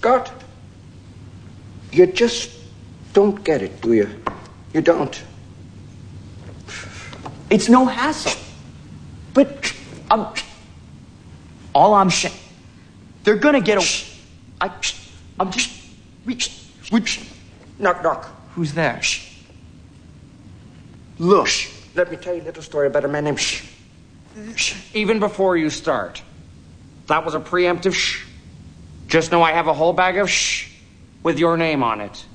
Scott, you just don't get it, do you? You don't. It's no hassle. But all I'm saying, they're gonna get I'm just... Knock, knock. Who's there? Look, let me tell you a little story about a man named Even before you start, that was a preemptive shh. Just know I have a whole bag of shh with your name on it.